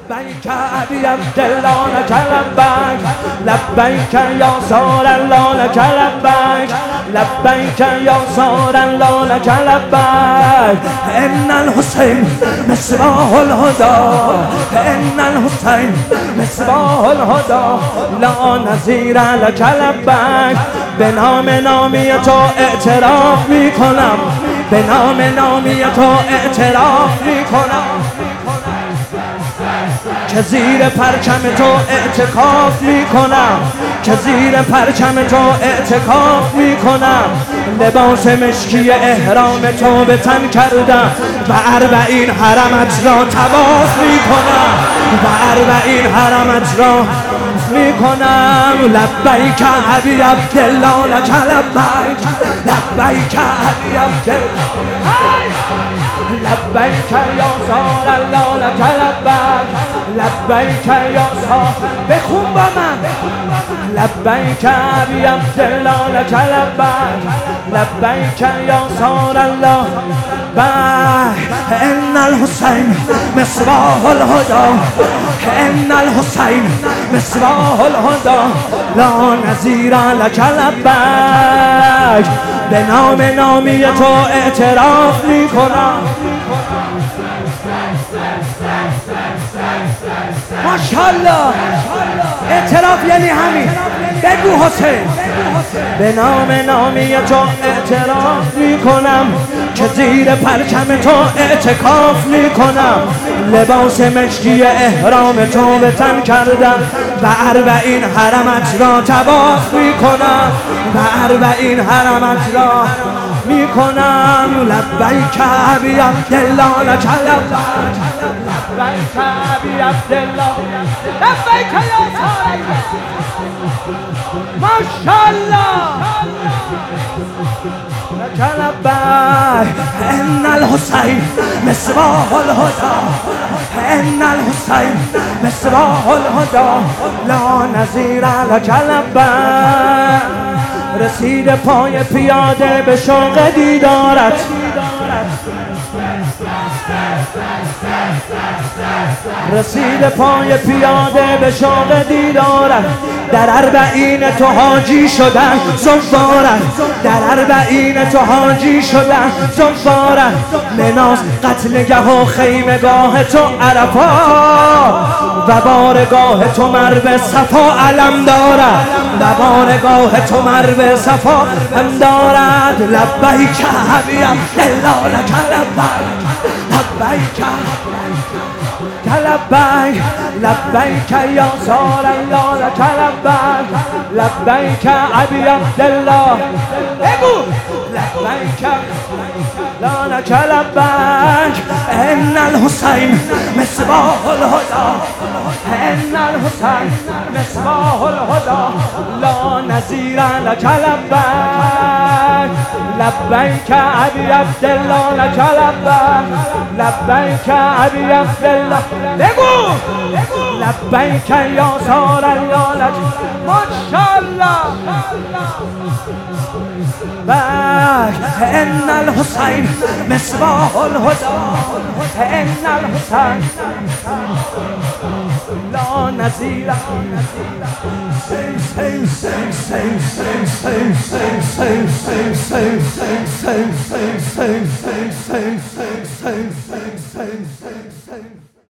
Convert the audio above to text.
لبیک ابی عبدالله لک لبیک لبیک یا سار الله لک لبیک لبیک یا سار الله لک لبیک ان الحسین مصباح الهدى ان الحسین مصباح الهدى لا نظیر لک لبیک به نام نامی تو اعتراف میکنم به نام نامی تو اعتراف میکنم که زیر پرچم تو اعتکاف میکنم که زیر پرچم تو اعتکاف میکنم لباس مشکی احرام تو به تن کردم و 40 حرمت را طواف میکنم و 40 حرمت را میکنم لبیک ابی عبدالله لک لبیک لبیک ابی عبدالله لبیک یا سار الله لک لبیک لبیک یا سار بخون با من لبیک ابی عبدالله لک لبیک لبیک یا سار الله ان الحسین مصباح الهدى ان الحسین مصباح الهدى لا نظیر لک لبیک به نام نامی تو اعتراف میکنم ماشاءالله اعتراف یعنی همین بگو حسین به نام نامی تو اعتراف میکنم که زیر پرچم تو اعتکاف میکنم لباس مشکی احرام تو به تن کردم و 40 حرمت را طواف میکنم و 40 حرمت را میکنم لبیک ابی عبدالله لک لبیک لبیک ابی عبدالله لبیک یا سار الله ماشاءالله لک لبیک ان الحسین مصباح الهدى ان الحسین مصباح الهدى لا نظیر لک لبیک رسید پای پیاده به شوق دیدارت رسید پای پیاده به شوق دیدارت در 40 تو حاجی شدن زوارت در 40 تو حاجی شدن زوارت مناس قتلگه و خیمگاه تو عرفات و بارگاه تو مرو صفا علم دارد و بارگاه تو مرو صفا هم دارد لبیک ابی عبدالله لک لبیک لبیک لبیک لبیک یا سار الله لک لبیک لبیک ابی عبدالله بگو لبیک لا لک لبیک ان الحسین مصباح الهدى ان الحسین مصباح الهدى لا نظیر لک لبیک لبیک ابی عبدالله لک لبیک لبیک ابی عبدالله بگو لبیک یا سار الله لک ماشاءالله ان الحسین مصباح الهدى ان الحسین لا نظیر same